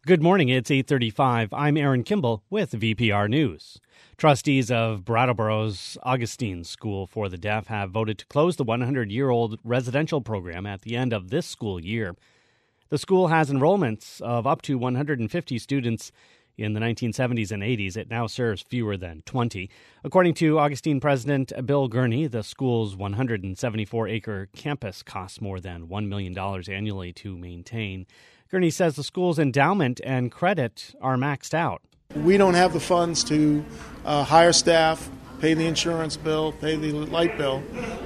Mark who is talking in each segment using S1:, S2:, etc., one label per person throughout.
S1: Good morning, it's 8:35. I'm Aaron Kimball with VPR News. Trustees of Brattleboro's Augustine School for the Deaf have voted to close the 100-year-old residential program at the end of this school year. The school has enrollments of up to 150 students. In the 1970s and 80s, it now serves fewer than 20. According to Augustine President Bill Gurney, the school's 174-acre campus costs more than $1 million annually to maintain. Gurney says the school's endowment and credit are maxed out.
S2: We don't have the funds to hire staff, pay the insurance bill, pay the light bill,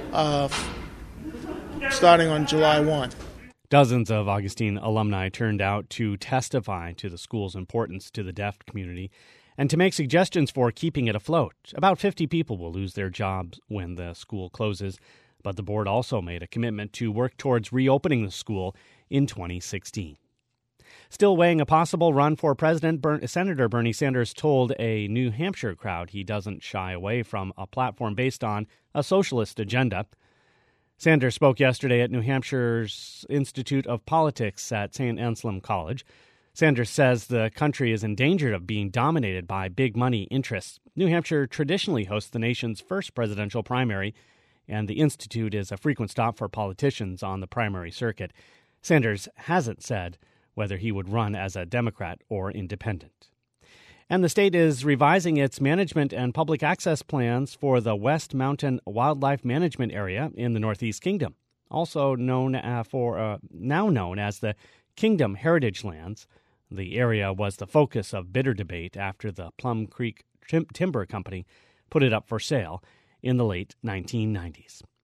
S2: starting on July 1.
S1: Dozens of Augustine alumni turned out to testify to the school's importance to the deaf community and to make suggestions for keeping it afloat. About 50 people will lose their jobs when the school closes, but the board also made a commitment to work towards reopening the school in 2016. Still weighing a possible run for president, Senator Bernie Sanders told a New Hampshire crowd he doesn't shy away from a platform based on a socialist agenda. Sanders spoke yesterday at New Hampshire's Institute of Politics at St. Anselm College. Sanders says the country is in danger of being dominated by big money interests. New Hampshire traditionally hosts the nation's first presidential primary, and the Institute is a frequent stop for politicians on the primary circuit. Sanders hasn't said whether he would run as a Democrat or independent. And the state is revising its management and public access plans for the West Mountain Wildlife Management Area in the Northeast Kingdom, also known now known as the Kingdom Heritage Lands. The area was the focus of bitter debate after the Plum Creek Timber Company put it up for sale in the late 1990s.